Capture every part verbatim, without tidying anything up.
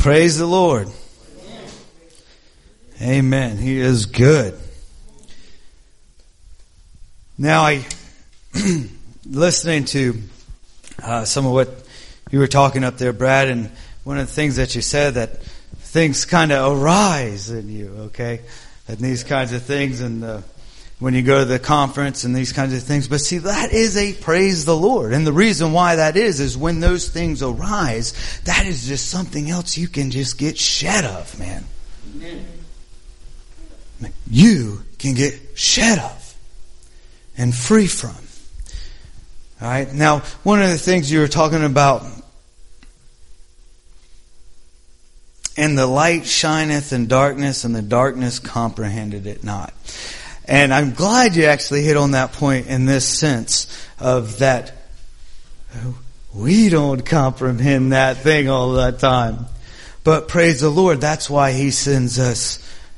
Praise the Lord. Amen. He is good. Now, I listening to uh, some of what you were talking up there, Brad, and one of the things that you said, that things kind of arise in you, okay, and these kinds of things, and uh, when you go to the conference and these kinds of things. But see, that is a praise the Lord, and the reason why that is is when those things arise, that is just something else you can just get shed of, man. Amen. You can get shed of and free from. All right. Now, one of the things you were talking about, and the light shineth in darkness, and the darkness comprehended it not. And I'm glad you actually hit on that point in this sense of that we don't comprehend that thing all the time. But praise the Lord, that's why He sends us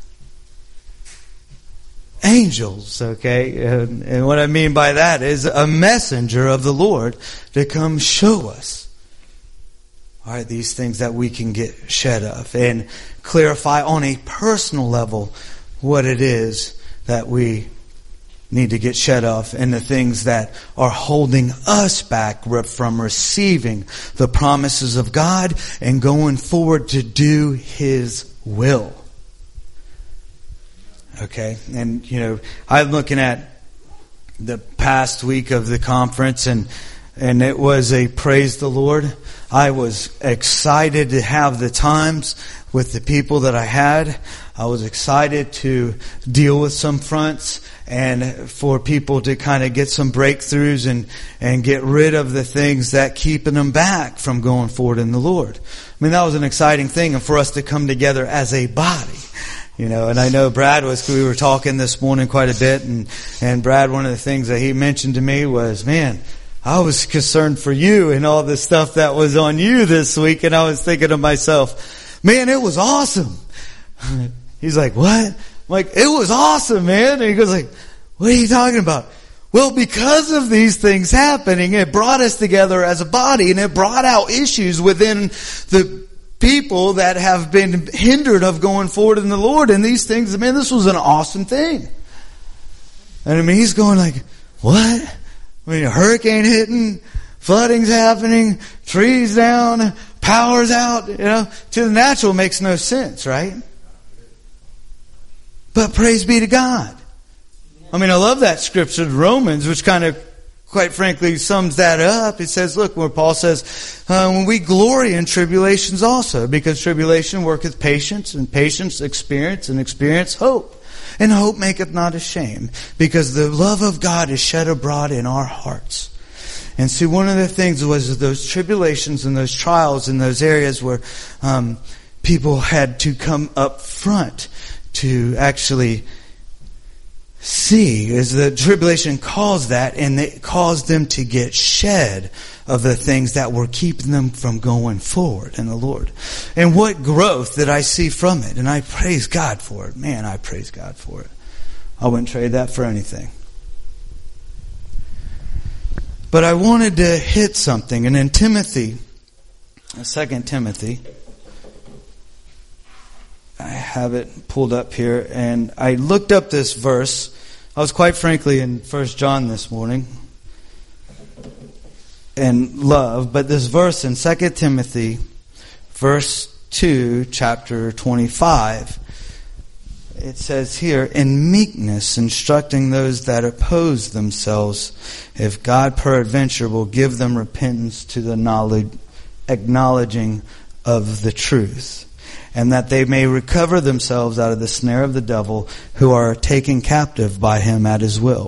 angels, okay? And, and what I mean by that is a messenger of the Lord to come show us, all right, these things that we can get shed of and clarify on a personal level what it is that we need to get shed of, and the things that are holding us back from receiving the promises of God and going forward to do His will. Okay, and you know, I'm looking at the past week of the conference, and and it was a praise the Lord. I was excited to have the times with the people that I had. I was excited to deal with some fronts and for people to kind of get some breakthroughs and, and get rid of the things that keeping them back from going forward in the Lord. I mean, that was an exciting thing, and for us to come together as a body. You know, and I know Brad was, we were talking this morning quite a bit, and, and Brad, one of the things that he mentioned to me was, man, I was concerned for you and all the stuff that was on you this week, and I was thinking to myself, man, it was awesome. He's like, what? I'm like, it was awesome, man. And he goes like, what are you talking about? Well, because of these things happening, it brought us together as a body, and it brought out issues within the people that have been hindered of going forward in the Lord. And these things, man, this was an awesome thing. And I mean, he's going like, what? I mean, a hurricane hitting, flooding's happening, trees down, power's out, you know, to the natural makes no sense, right? But praise be to God. I mean, I love that scripture, Romans, which kind of, quite frankly, sums that up. It says, look, where Paul says, uh, when we glory in tribulations also, because tribulation worketh patience, and patience experience, and experience hope. And hope maketh not ashamed, because the love of God is shed abroad in our hearts. And see, one of the things was those tribulations and those trials in those areas where um, people had to come up front to actually see, is the tribulation caused that, and it caused them to get shed of the things that were keeping them from going forward in the Lord. And what growth did I see from it? And I praise God for it. Man, I praise God for it. I wouldn't trade that for anything. But I wanted to hit something. And in Timothy, Second Timothy, I have it pulled up here, and I looked up this verse. I was quite frankly in First John this morning and love, but this verse in Second Timothy, verse two, chapter twenty-five, it says here, in meekness instructing those that oppose themselves, if God peradventure will give them repentance to the knowledge, acknowledging of the truth, and that they may recover themselves out of the snare of the devil, who are taken captive by him at his will.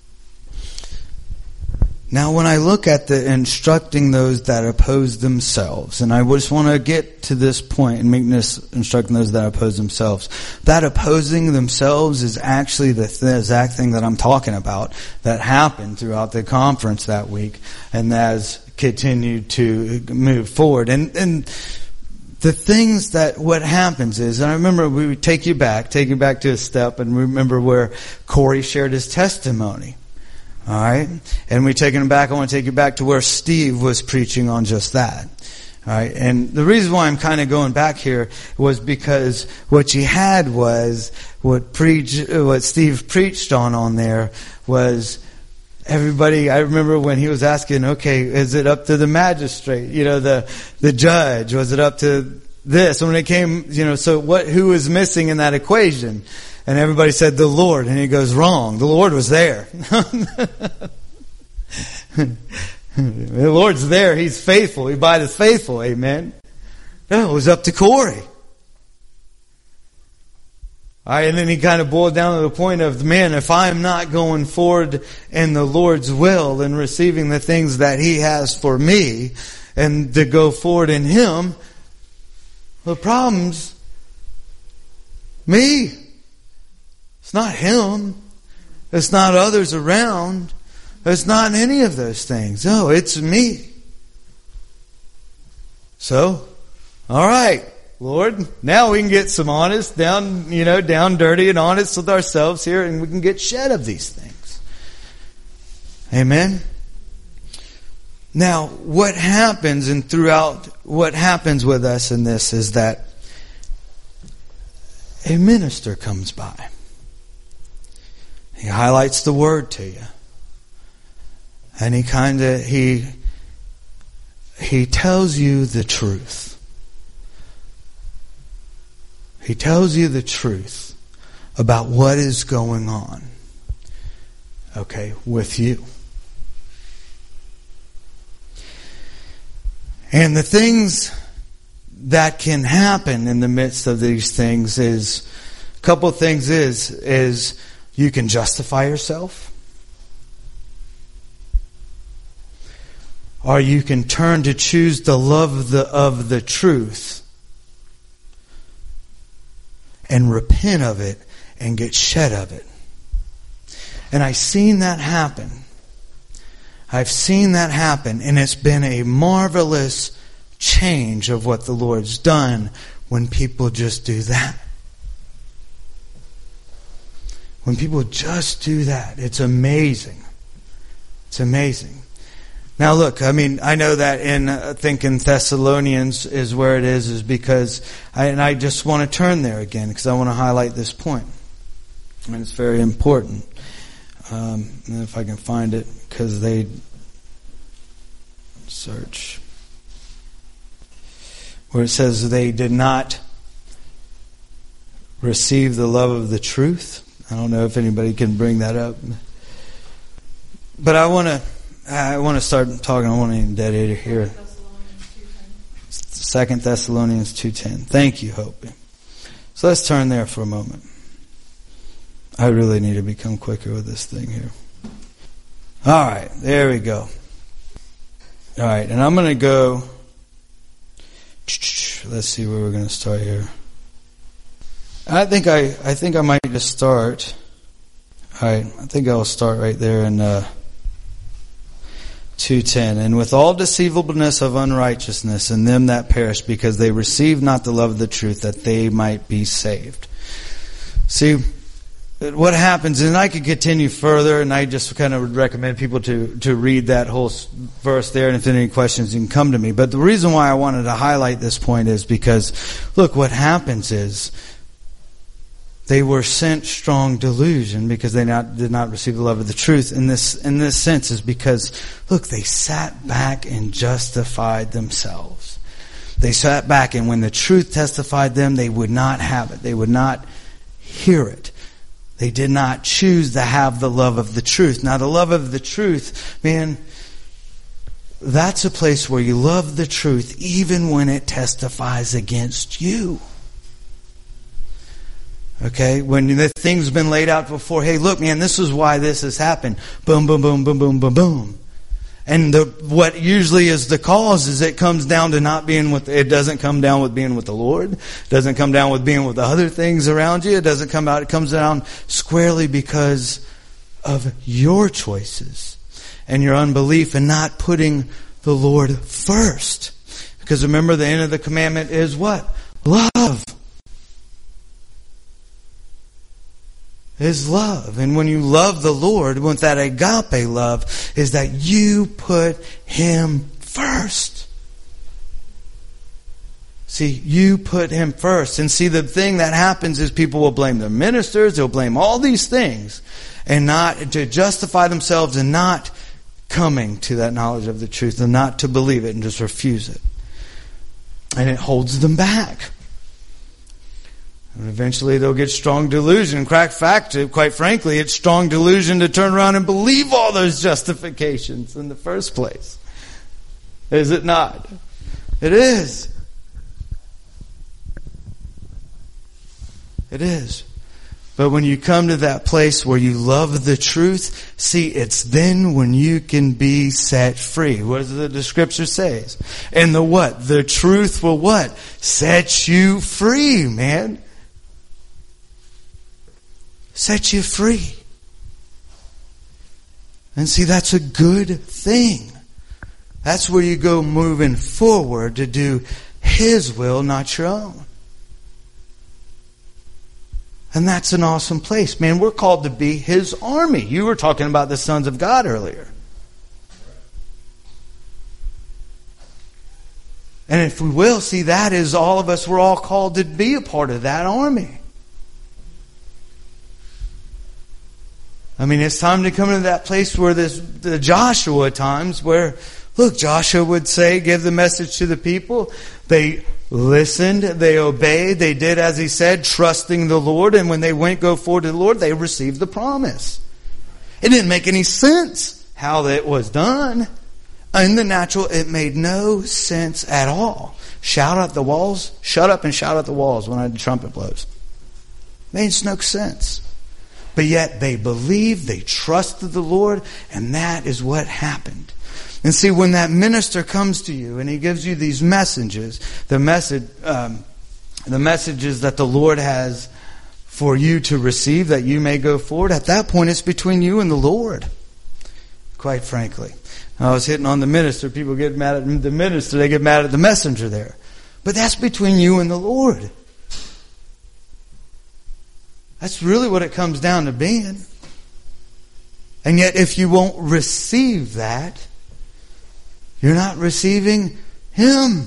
Now, when I look at the instructing those that oppose themselves, and I just want to get to this point in meekness, instructing those that oppose themselves. That opposing themselves is actually the th- exact thing that I'm talking about that happened throughout the conference that week, and has continued to move forward. And, and the things that, what happens is, and I remember we would take you back, take you back to a step, and remember where Corey shared his testimony. All right? And we take him back, I want to take you back to where Steve was preaching on just that. All right, and the reason why I'm kind of going back here was because what you had was what preach, what Steve preached on on there was everybody. I remember when he was asking, okay, is it up to the magistrate? You know, the the judge. Was it up to this? When it came, you know, so what? Who was missing in that equation? And everybody said the Lord, and he goes, wrong. The Lord was there. The Lord's there. He's faithful. He abides faithful. Amen. No, it was up to Corey. All right, and then he kind of boiled down to the point of, man, if I'm not going forward in the Lord's will and receiving the things that He has for me and to go forward in Him, the problem's me. It's not him. It's not others around. It's not any of those things. No, it's me. So, all right, Lord, now we can get some honest, down, you know, down dirty and honest with ourselves here, and we can get shed of these things. Amen. Now, what happens and throughout what happens with us in this is that a minister comes by. He highlights the word to you. And he kind of, he, he tells you the truth. He tells you the truth about what is going on, okay, with you. And the things that can happen in the midst of these things is, a couple of things is, is you can justify yourself. Or you can turn to choose the love of the, of the truth and repent of it and get shed of it. And I've seen that happen. I've seen that happen, and it's been a marvelous change of what the Lord's done when people just do that. When people just do that, it's amazing. It's amazing. Now look, I mean, I know that in, I think in Thessalonians is where it is, is because, I, and I just want to turn there again because I want to highlight this point. And it's very important. Um, and if I can find it, because they search. Where it says they did not receive the love of the truth. I don't know if anybody can bring that up. But I want to, I want to start talking. I want to dead air here. Second Thessalonians two ten. Thank you, Hope. So let's turn there for a moment. I really need to become quicker with this thing here. All right, there we go. All right, and I'm going to go. Let's see where we're going to start here. I think I, I think I might just start. All right, I think I'll start right there in uh, two ten. And with all deceivableness of unrighteousness in them that perish, because they receive not the love of the truth, that they might be saved. See, what happens, and I could continue further, and I just kind of would recommend people to, to read that whole verse there, and if there are any questions, you can come to me. But the reason why I wanted to highlight this point is because, look, what happens is, they were sent strong delusion because they not, did not receive the love of the truth. In this, in this sense is because, look, they sat back and justified themselves. They sat back, and when the truth testified them, they would not have it. They would not hear it. They did not choose to have the love of the truth. Now, the love of the truth, man, that's a place where you love the truth even when it testifies against you. Okay, when the thing's been laid out before, hey, look, man, this is why this has happened. Boom, boom, boom, boom, boom, boom, boom. And the, what usually is the cause is it comes down to not being with, it doesn't come down with being with the Lord. It doesn't come down with being with the other things around you. It doesn't come out, it comes down squarely because of your choices and your unbelief and not putting the Lord first. Because remember, the end of the commandment is what? Love. Is love. And when you love the Lord with that agape love, is that you put Him first. See, you put him first. And see, the thing that happens is people will blame their ministers, they'll blame all these things, and not to justify themselves and not coming to that knowledge of the truth and not to believe it and just refuse it. And it holds them back. And eventually they'll get strong delusion. Crack fact, quite frankly, it's strong delusion to turn around and believe all those justifications in the first place. Is it not? It is. It is. But when you come to that place where you love the truth, see, it's then when you can be set free. What does the, the scripture says? And the what? The truth will what? Set you free, man. Set you free. And see, that's a good thing. That's where you go moving forward to do His will, not your own. And that's an awesome place. Man, we're called to be His army. You were talking about the sons of God earlier. And if we will, see, that is all of us, we're all called to be a part of that army. I mean, it's time to come to that place where this, the Joshua times where, look, Joshua would say, give the message to the people. They listened, they obeyed, they did as he said, trusting the Lord. And when they went, go forward to the Lord, they received the promise. It didn't make any sense how it was done. In the natural, it made no sense at all. Shout at the walls, shut up and shout at the walls when the trumpet blows. Made no sense. But yet they believed, they trusted the Lord, and that is what happened. And see, when that minister comes to you and he gives you these messages, the message, um, the messages that the Lord has for you to receive, that you may go forward, at that point it's between you and the Lord. Quite frankly. I was hitting on the minister. People get mad at the minister. They get mad at the messenger there. But that's between you and the Lord. That's really what it comes down to being. And yet if you won't receive that, you're not receiving Him.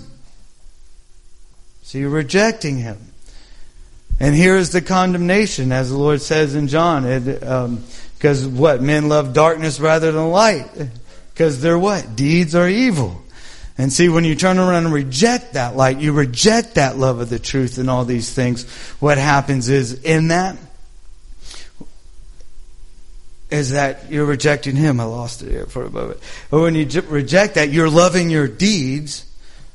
So you're rejecting Him. And here is the condemnation, as the Lord says in John. It, um, because what? Men love darkness rather than light. Because their what? Deeds are evil. And see, when you turn around and reject that light, you reject that love of the truth and all these things, what happens is, in that, is that you're rejecting Him. I lost it here for a moment. But when you reject that, you're loving your deeds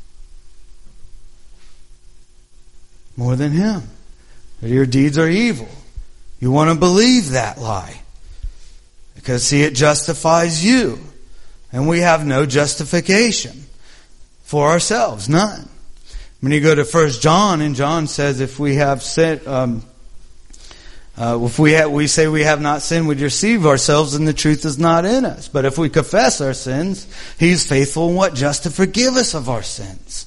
more than Him. Your deeds are evil. You want to believe that lie. Because, see, it justifies you. And we have no justification for ourselves. None. When you go to First John, and John says if we have sin... Um, Uh, if we have, we say we have not sinned, we deceive ourselves and the truth is not in us. But if we confess our sins, He's faithful and what? Just to forgive us of our sins.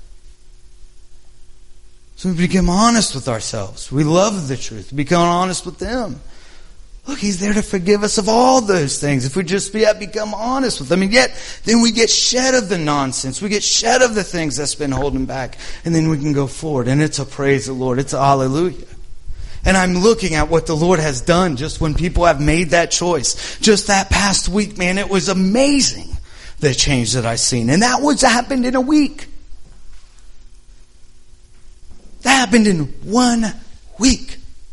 So we become honest with ourselves. We love the truth. Become honest with Him. Look, He's there to forgive us of all those things. If we just be, become honest with Him. And yet, then we get shed of the nonsense. We get shed of the things that's been holding back. And then we can go forward. And it's a praise the Lord. It's a hallelujah. And I'm looking at what the Lord has done just when people have made that choice. Just that past week, man, it was amazing, the change that I've seen. And that was happened in a week. That happened in one week.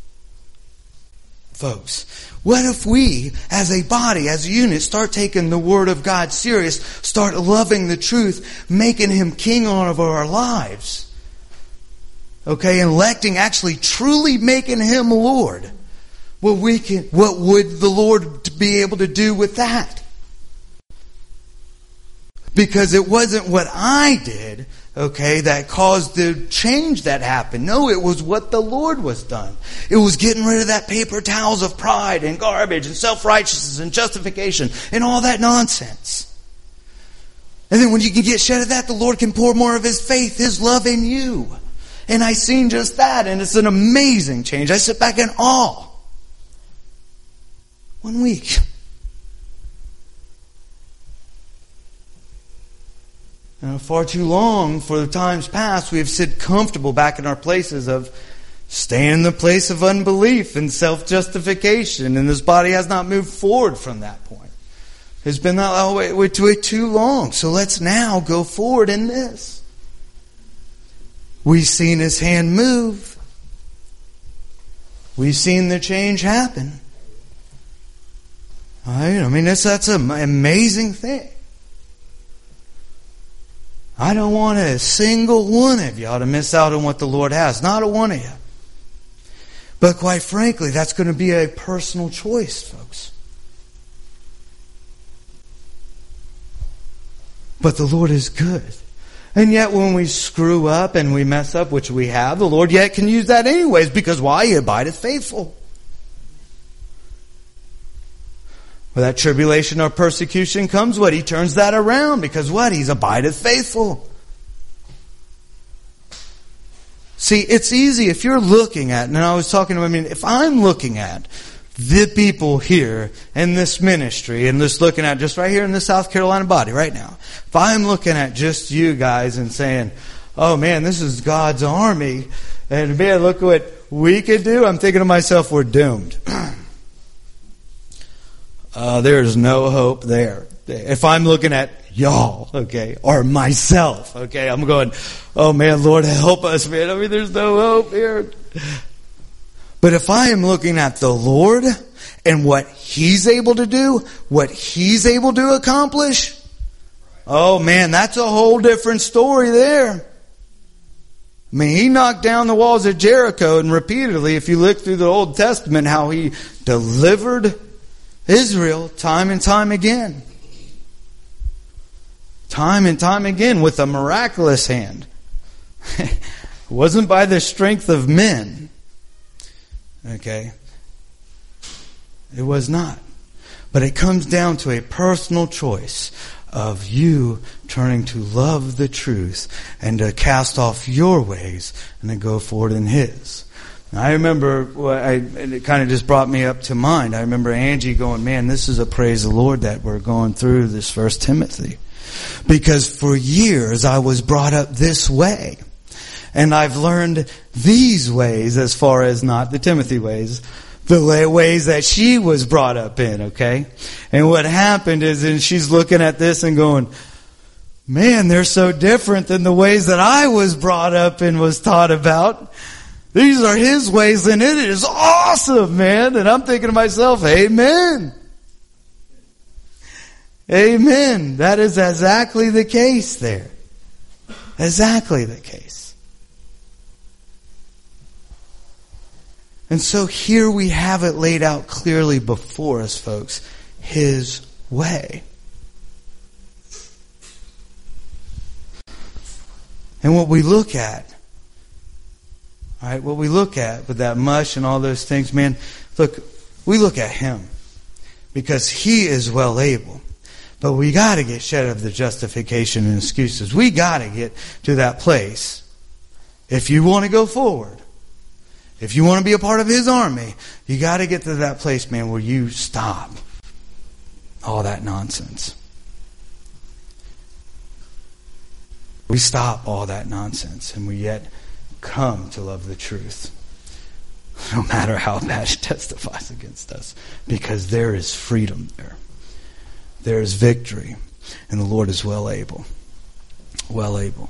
Folks, what if we, as a body, as a unit, start taking the Word of God serious, start loving the truth, making Him King of our lives? Okay, electing, actually truly making Him Lord. Well, we can, what would the Lord be able to do with that? Because it wasn't what I did, okay, that caused the change that happened. No, it was what the Lord was done. It was getting rid of that paper towels of pride and garbage and self-righteousness and justification and all that nonsense. And then when you can get shed of that, the Lord can pour more of His faith, His love in you. And I seen just that, and it's an amazing change. I sit back in awe. One week. Uh, far too long for the times past, we have sit comfortable back in our places of staying in the place of unbelief and self-justification, and this body has not moved forward from that point. It's been that way, way too long. So let's now go forward in this. We've seen His hand move. We've seen the change happen. All right? I mean, that's, that's an amazing thing. I don't want a single one of y'all to miss out on what the Lord has. Not a one of you. But quite frankly, that's going to be a personal choice, folks. But the Lord is good. And yet when we screw up and we mess up, which we have, the Lord yet can use that anyways, because why? He abideth faithful. When that tribulation or persecution comes, what? He turns that around, because what? He's abideth faithful. See, it's easy if you're looking at, and I was talking to him, I mean, if I'm looking at the people here in this ministry, and just looking at just right here in the South Carolina body right now, if I'm looking at just you guys and saying, oh man, this is God's army, and man, look what we could do, I'm thinking to myself, we're doomed. uh, there's no hope there. If I'm looking at y'all, okay, or myself, okay, I'm going, oh man, Lord, help us, man. I mean, there's no hope here. But if I am looking at the Lord and what He's able to do, what He's able to accomplish, oh man, that's a whole different story there. I mean, He knocked down the walls of Jericho, and repeatedly, if you look through the Old Testament, how He delivered Israel time and time again. Time and time again with a miraculous hand. It wasn't by the strength of men. Okay? It was not. But it comes down to a personal choice of you turning to love the truth and to cast off your ways and to go forward in His. Now, I remember, what I, it kind of just brought me up to mind. I remember Angie going, man, this is a praise the Lord that we're going through this First Timothy. Because for years I was brought up this way. And I've learned these ways as far as not the Timothy ways, the ways that she was brought up in, okay? And what happened is, and she's looking at this and going, man, they're so different than the ways that I was brought up and was taught about. These are His ways, and it is awesome, man. And I'm thinking to myself, amen. Amen. That is exactly the case there. Exactly the case. And so here we have it laid out clearly before us, folks. His way. And what we look at, all right, what we look at with that mush and all those things, man, look, we look at Him because He is well able. But we got to get shed of the justification and excuses. We got to get to that place. If you want to go forward, if you want to be a part of His army, you got to get to that place, man, where you stop all that nonsense. We stop all that nonsense, and we yet come to love the truth. No matter how bad it testifies against us, because there is freedom there. There is victory, and the Lord is well able. Well able.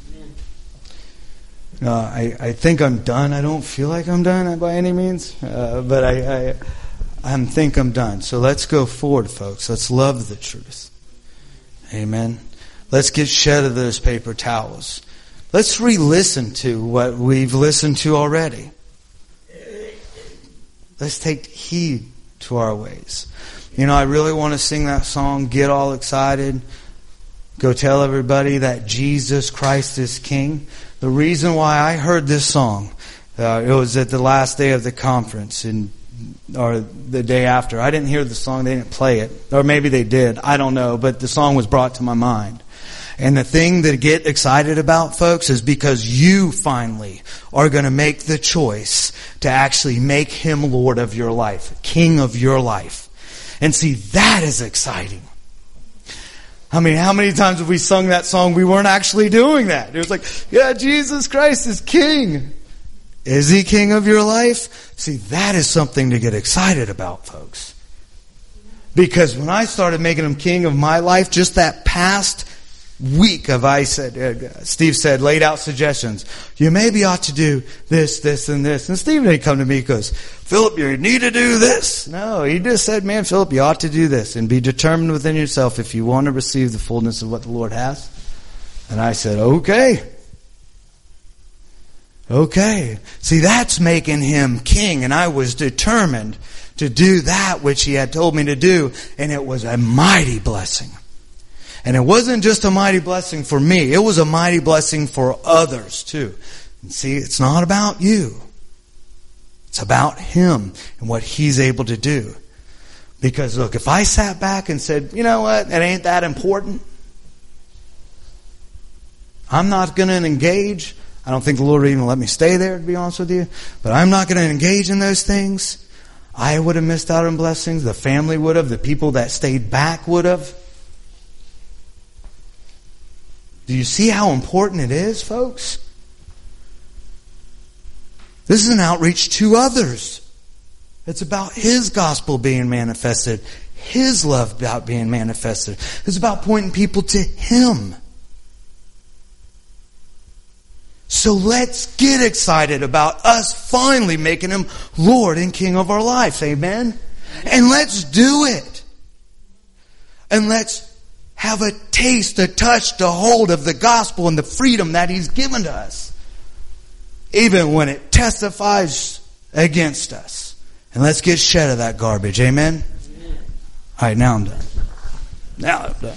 Uh, I, I think I'm done. I don't feel like I'm done by any means, uh, but I, I I think I'm done. So let's go forward, folks. Let's love the truth. Amen. Let's get shed of those paper towels. Let's re-listen to what we've listened to already. Let's take heed to our ways. You know, I really want to sing that song, Get All Excited. Go tell everybody that Jesus Christ is King. The reason why I heard this song, uh, it was at the last day of the conference, in, or the day after. I didn't hear the song, they didn't play it. Or maybe they did, I don't know, but the song was brought to my mind. And the thing to get excited about, folks, is because you finally are going to make the choice to actually make Him Lord of your life, King of your life. And see, that is exciting. I mean, how many times have we sung that song? We weren't actually doing that. It was like, yeah, Jesus Christ is King. Is He King of your life? See, that is something to get excited about, folks. Because when I started making Him King of my life, just that past week of, I said, uh, Steve said, laid out suggestions. You maybe ought to do this, this, and this. And Steve didn't come to me and goes, Philip, you need to do this. No, he just said, man, Philip, you ought to do this and be determined within yourself if you want to receive the fullness of what the Lord has. And I said, okay. Okay. See, that's making Him King. And I was determined to do that which He had told me to do. And it was a mighty blessing. And it wasn't just a mighty blessing for me. It was a mighty blessing for others too. And see, it's not about you. It's about Him and what He's able to do. Because look, if I sat back and said, you know what, it ain't that important. I'm not going to engage. I don't think the Lord would even let me stay there, to be honest with you. But I'm not going to engage in those things. I would have missed out on blessings. The family would have. The people that stayed back would have. Do you see how important it is, folks? This is an outreach to others. It's about His gospel being manifested. His love about being manifested. It's about pointing people to Him. So let's get excited about us finally making Him Lord and King of our lives. Amen? And let's do it. And let's have a taste, a touch, a hold of the gospel and the freedom that He's given to us. Even when it testifies against us. And let's get shed of that garbage. Amen? Amen. All right, now I'm done. Now I'm done.